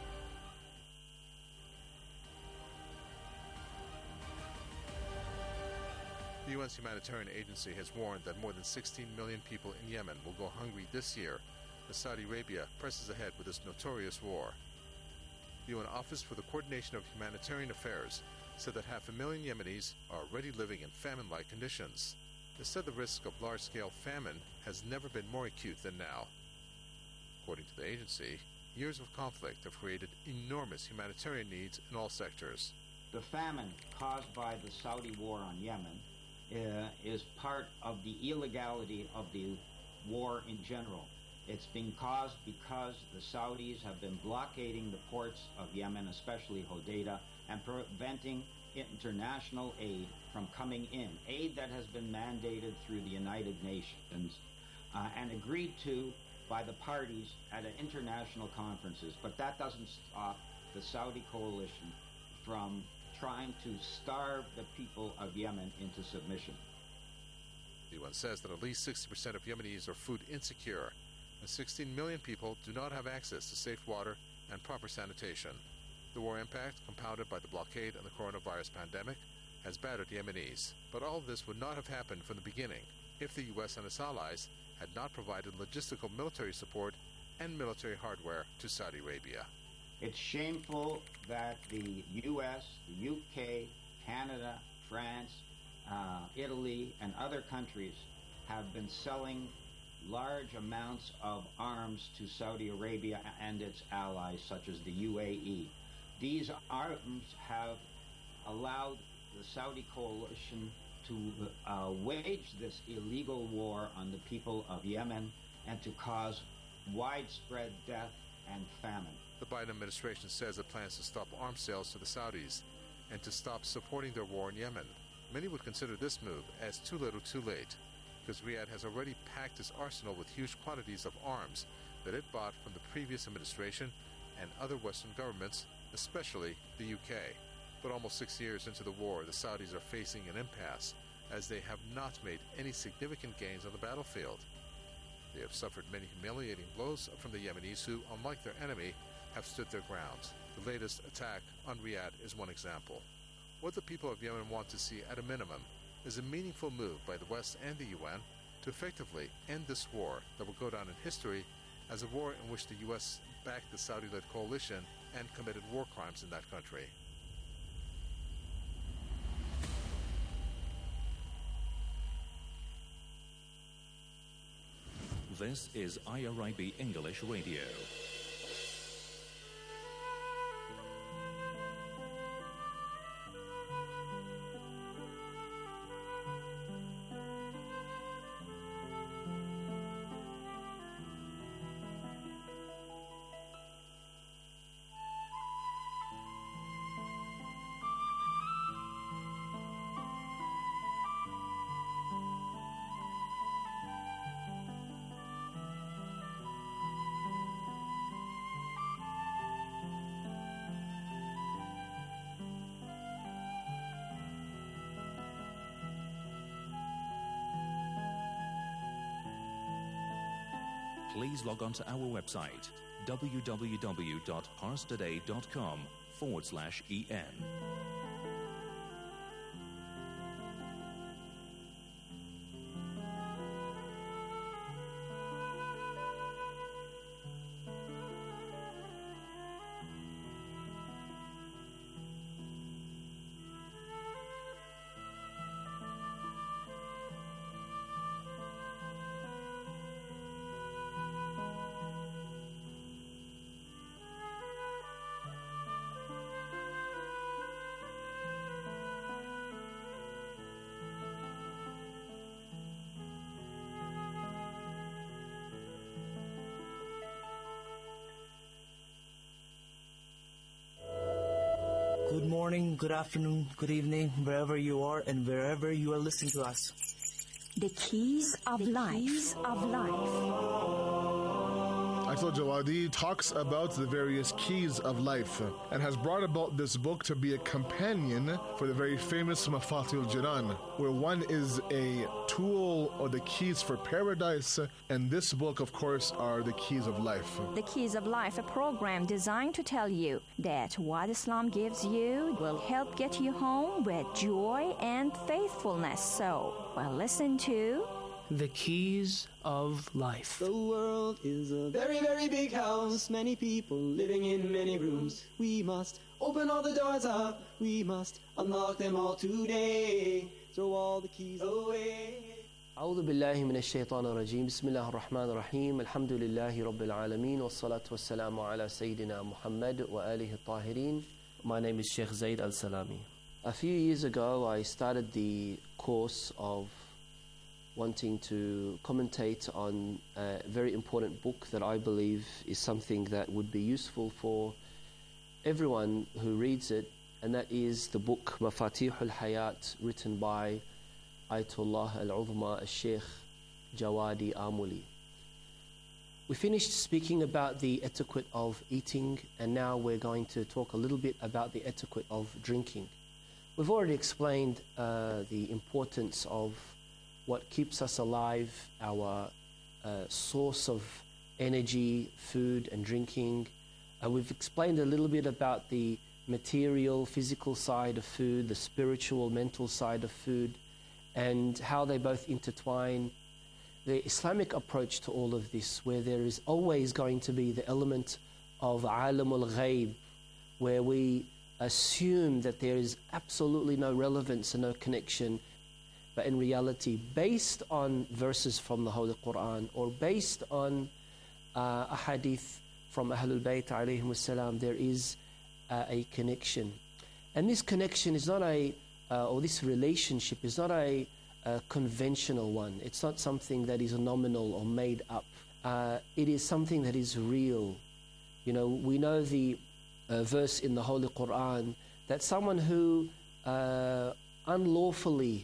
The U N's humanitarian agency has warned that more than sixteen million people in Yemen will go hungry this year as Saudi Arabia presses ahead with this notorious war. The U N Office for the Coordination of Humanitarian Affairs said that half a million Yemenis are already living in famine-like conditions. They said the risk of large-scale famine has never been more acute than now. According to the agency, years of conflict have created enormous humanitarian needs in all sectors. The famine caused by the Saudi war on Yemen uh, is part of the illegality of the war in general. It's been caused because the Saudis have been blockading the ports of Yemen, especially Hodeidah, and preventing international aid from coming in, aid that has been mandated through the United Nations uh, and agreed to by the parties at international conferences. But that doesn't stop the Saudi coalition from trying to starve the people of Yemen into submission. The U N says that at least sixty percent of Yemenis are food insecure, and sixteen million people do not have access to safe water and proper sanitation. The war impact, compounded by the blockade and the coronavirus pandemic, has battered Yemenis. But all of this would not have happened from the beginning if the U S and its allies had not provided logistical military support and military hardware to Saudi Arabia. It's shameful that the U S, the U K, Canada, France, uh, Italy, and other countries have been selling large amounts of arms to Saudi Arabia and its allies, such as the U A E. These arms have allowed the Saudi coalition to uh, wage this illegal war on the people of Yemen and to cause widespread death and famine. The Biden administration says it plans to stop arms sales to the Saudis and to stop supporting their war in Yemen. Many would consider this move as too little too late, because Riyadh has already packed its arsenal with huge quantities of arms that it bought from the previous administration and other Western governments, especially the U K. But almost six years into the war, the Saudis are facing an impasse, as they have not made any significant gains on the battlefield. They have suffered many humiliating blows from the Yemenis who, unlike their enemy, have stood their ground. The latest attack on Riyadh is one example. What the people of Yemen want to see at a minimum is a meaningful move by the West and the U N to effectively end this war that will go down in history as a war in which the U S backed the Saudi-led coalition and committed war crimes in that country. This is I R I B English Radio. please log on to our website, www.parstoday.com forward slash en. Good morning, good afternoon, good evening, wherever you are and wherever you are listening to us. The Keys of the Life. Keys of Life. Ayatollah Jawadi talks about the various keys of life and has brought about this book to be a companion for the very famous Mafatih al-Jinan, where one is a tool or the keys for paradise, and this book, of course, are the keys of life. The Keys of Life, a program designed to tell you that what Islam gives you will help get you home with joy and faithfulness. So, well, listen to The Keys of Life. The world is a very, very big house. Many people living in many rooms. We must open all the doors up. We must unlock them all today. Throw all the keys away. أعوذ بالله من الشيطان الرجيم بسم الله الرحمن الرحيم الحمد لله رب العالمين والصلاة والسلام على سيدنا محمد وآله الطاهرين. My name is Sheikh Zaid Al-Salami. A few years ago I started the course of wanting to commentate on a very important book that I believe is something that would be useful for everyone who reads it, and that is the book Mafatih al-Hayat, written by Ayatollah al-Uzma al-Sheikh Jawadi Amuli. We finished speaking about the etiquette of eating, and now we're going to talk a little bit about the etiquette of drinking. We've already explained uh, the importance of what keeps us alive, our uh, source of energy, food and drinking. Uh, we've explained a little bit about the material, physical side of food, the spiritual, mental side of food, and how they both intertwine. The Islamic approach to all of this, where there is always going to be the element of alamul ghaib, where we assume that there is absolutely no relevance and no connection, but in reality, based on verses from the Holy Quran or based on uh, a hadith from Ahlul Bayt alayhim salam, there is uh, a connection. And this connection is not a, uh, or this relationship is not a, a conventional one. It's not something that is nominal or made up. Uh, it is something that is real. You know, we know the uh, verse in the Holy Quran that someone who uh, unlawfully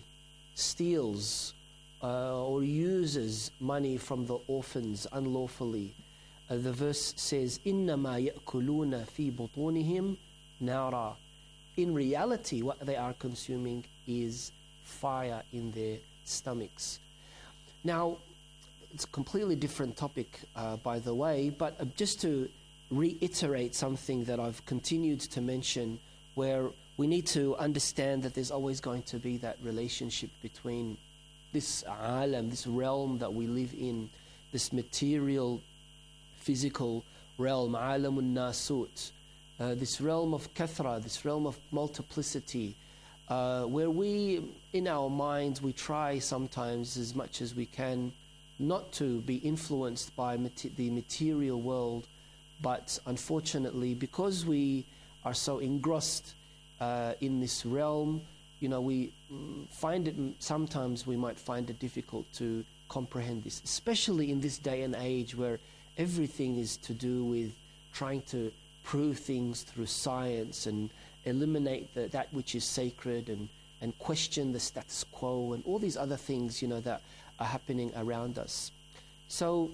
steals uh, or uses money from the orphans unlawfully, uh, the verse says, إِنَّمَا يَأْكُلُونَ فِي بُطُونِهِمْ نَارًا. In reality, what they are consuming is fire in their stomachs. Now, it's a completely different topic, uh, by the way, but uh, just to reiterate something that I've continued to mention, where we need to understand that there's always going to be that relationship between this alam, this realm that we live in, this material, physical realm, alamun nasut, uh, this realm of kathra, this realm of multiplicity, uh, where we, in our minds, we try sometimes as much as we can not to be influenced by mat- the material world, but unfortunately, because we are so engrossed Uh, in this realm, you know, we find it, sometimes we might find it difficult to comprehend this, especially in this day and age where everything is to do with trying to prove things through science and eliminate the, that which is sacred and, and question the status quo and all these other things, you know, that are happening around us. So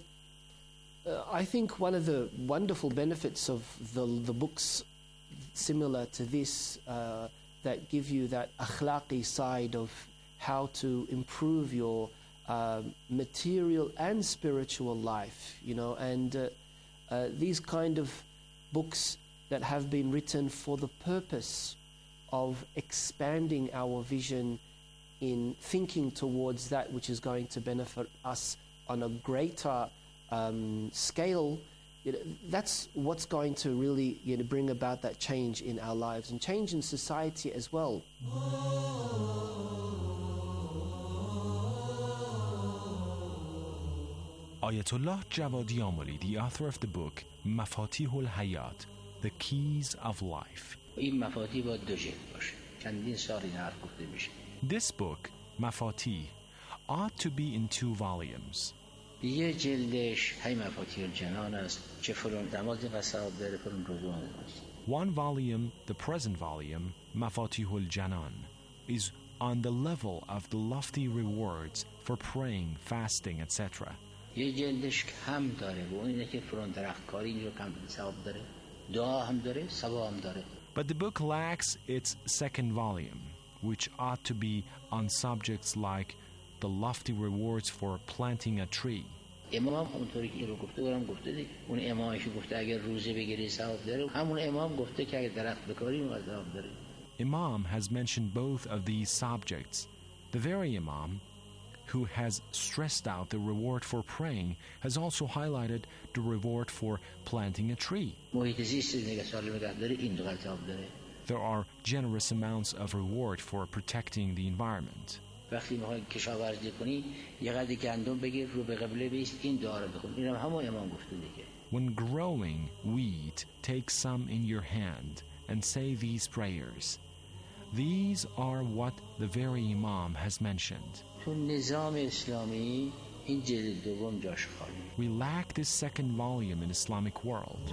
uh, I think one of the wonderful benefits of the, the books similar to this, uh, that give you that akhlaqi side of how to improve your uh, material and spiritual life, you know, and uh, uh, these kind of books that have been written for the purpose of expanding our vision in thinking towards that which is going to benefit us on a greater um, scale, you know, that's what's going to really, you know, bring about that change in our lives and change in society as well. Ayatollah Javadi Amoli, the author of the book Mafatih al-Hayat, The Keys of Life. This book, Mafatih, ought to be in two volumes. One volume, the present volume, Mafatih al-Janan, is on the level of the lofty rewards for praying, fasting, et cetera. یه جلدش کم داره و اینه که فرون درختکاری اینجا کم ثواب داره دعا هم داره ثواب هم داره. But the book lacks its second volume, which ought to be on subjects like the lofty rewards for planting a tree. امام اونطوری که رو گفته برام گفته دیگه اون امامش گفته اگر روزه بگیری ثواب داره همون امام گفته که اگر درخت بکاری اون ثواب داره. Imam has mentioned both of these subjects. The very Imam who has stressed out the reward for praying has also highlighted the reward for planting a tree. There are generous amounts of reward for protecting the environment. When growing wheat, take some in your hand and say these prayers. These are what the very Imam has mentioned. We lack this second volume in Islamic world.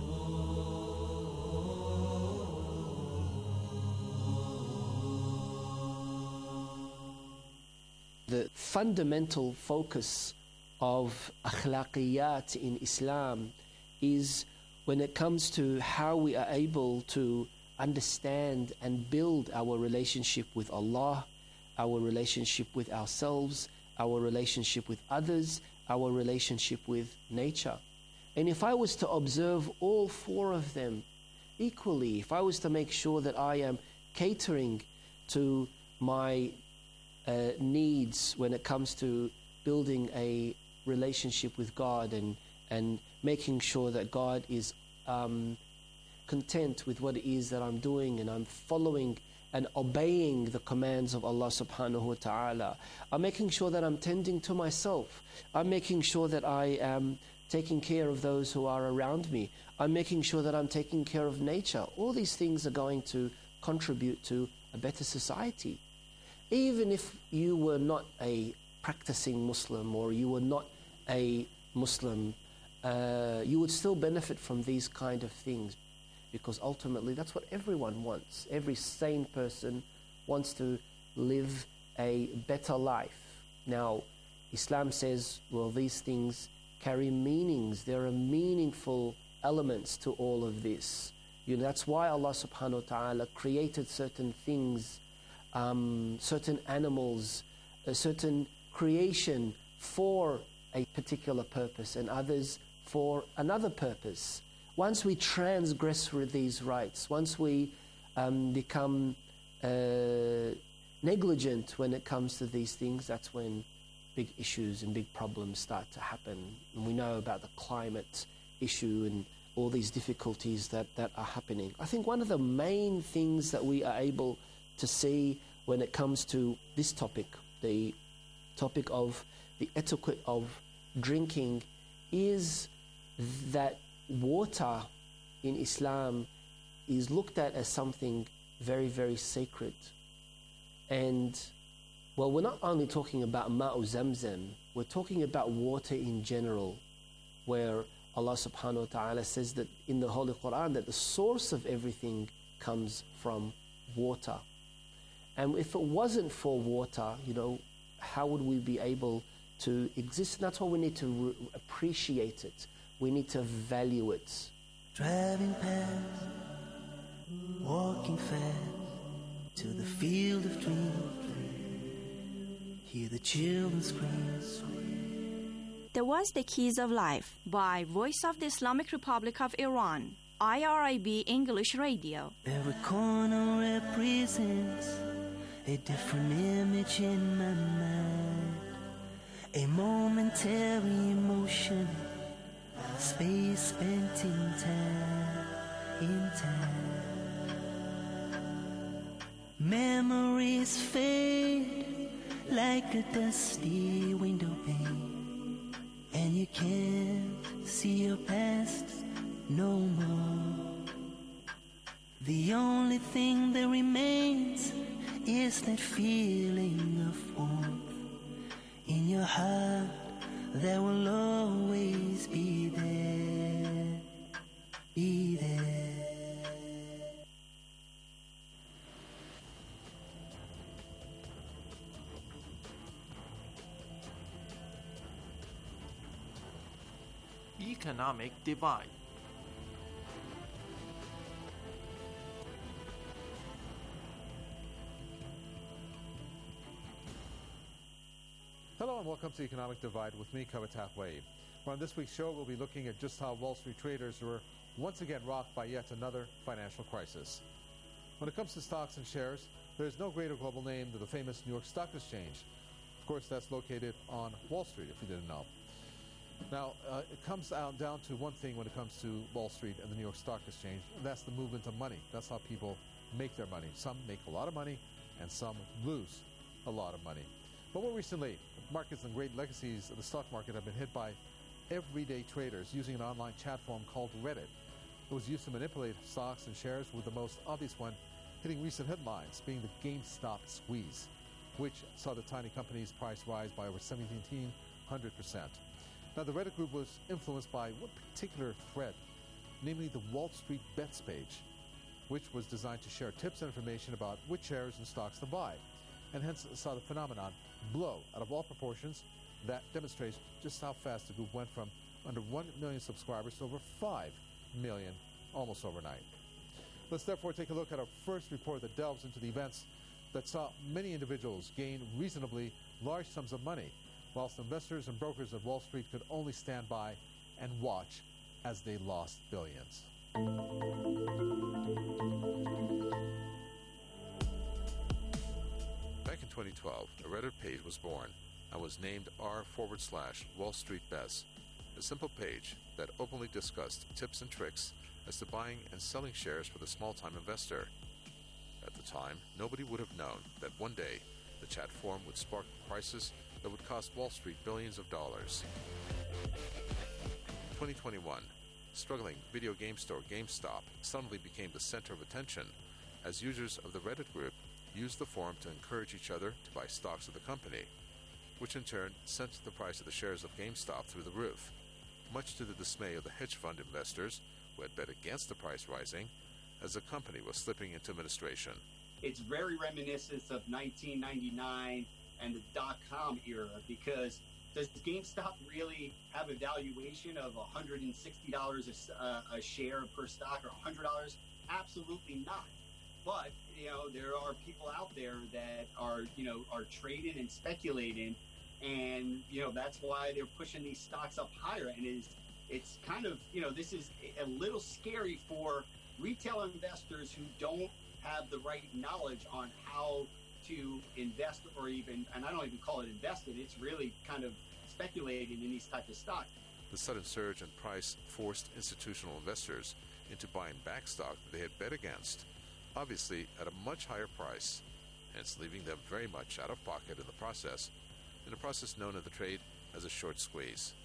The fundamental focus of akhlaqiyat in Islam is when it comes to how we are able to understand and build our relationship with Allah, our relationship with ourselves, our relationship with others, our relationship with nature. And if I was to observe all four of them equally, if I was to make sure that I am catering to my uh, needs when it comes to building a relationship with God and, and making sure that God is um, content with what it is that I'm doing and I'm following and obeying the commands of Allah subhanahu wa ta'ala. I'm making sure that I'm tending to myself. I'm making sure that I am taking care of those who are around me. I'm making sure that I'm taking care of nature. All these things are going to contribute to a better society. Even if you were not a practicing Muslim or you were not a Muslim, uh, you would still benefit from these kind of things. Because ultimately that's what everyone wants. Every sane person wants to live a better life. Now, Islam says, well, these things carry meanings. There are meaningful elements to all of this. You know, that's why Allah subhanahu wa ta'ala created certain things, um, certain animals, a certain creation for a particular purpose and others for another purpose. Once we transgress with these rights, once we um, become uh, negligent when it comes to these things, that's when big issues and big problems start to happen. And we know about the climate issue and all these difficulties that, that are happening. I think one of the main things that we are able to see when it comes to this topic, the topic of the etiquette of drinking, is that water in Islam is looked at as something very, very sacred. And, well, we're not only talking about Ma'u Zamzam, we're talking about water in general, where Allah subhanahu wa ta'ala says that in the Holy Quran that the source of everything comes from water. And if it wasn't for water, you know, how would we be able to exist? And that's why we need to re- appreciate it. We need to value it. Driving past, walking fast to the field of dreams. hear the children scream. That was The Keys of Life by Voice of the Islamic Republic of Iran, I R I B English Radio. Every corner represents a different image in my mind, a momentary emotion, space spent in time, in time. Memories fade like a dusty window pane, and you can't see your past no more. The only thing that remains is that feeling of warmth in your heart that will always be there, be there. Economic divide. Hello and welcome to Economic Divide with me, Kavitaf Wade. Well, on this week's show, we'll be looking at just how Wall Street traders were once again rocked by yet another financial crisis. When it comes to stocks and shares, there's no greater global name than the famous New York Stock Exchange. Of course, that's located on Wall Street, if you didn't know. Now, uh, it comes out down to one thing when it comes to Wall Street and the New York Stock Exchange, and that's the movement of money. That's how people make their money. Some make a lot of money, and some lose a lot of money. But more recently, markets and great legacies of the stock market have been hit by everyday traders using an online chat forum called Reddit. It was used to manipulate stocks and shares, with the most obvious one hitting recent headlines being the GameStop squeeze, which saw the tiny company's price rise by over seventeen hundred percent. Now, the Reddit group was influenced by one particular thread, namely the Wall Street Bets page, which was designed to share tips and information about which shares and stocks to buy, and hence saw the phenomenon blow out of all proportions. That demonstrates just how fast the group went from under one million subscribers to over five million almost overnight. Let's therefore take a look at our first report that delves into the events that saw many individuals gain reasonably large sums of money, whilst investors and brokers at Wall Street could only stand by and watch as they lost billions. Back in twenty twelve, a Reddit page was born and was named r forward slash Wall Street Bets, a simple page that openly discussed tips and tricks as to buying and selling shares for the small-time investor. At the time, nobody would have known that one day the chat forum would spark prices that would cost Wall Street billions of dollars. twenty twenty-one, struggling video game store GameStop suddenly became the center of attention as users of the Reddit group used the forum to encourage each other to buy stocks of the company, which in turn sent the price of the shares of GameStop through the roof, much to the dismay of the hedge fund investors who had bet against the price rising as the company was slipping into administration. It's very reminiscent of nineteen ninety-nine and the dot-com era, because does GameStop really have a valuation of one hundred sixty dollars a, uh, a share per stock, or one hundred dollars? Absolutely not. But, you know, there are people out there that are, you know, are trading and speculating, and, you know, that's why they're pushing these stocks up higher. And it is, it's kind of, you know, this is a little scary for retail investors who don't have the right knowledge on how to invest, or even, and I don't even call it invested, it's really kind of speculating in these types of stocks. The sudden surge in price forced institutional investors into buying back stock that they had bet against, obviously at a much higher price, hence leaving them very much out of pocket in the process, in a process known in the trade as a short squeeze.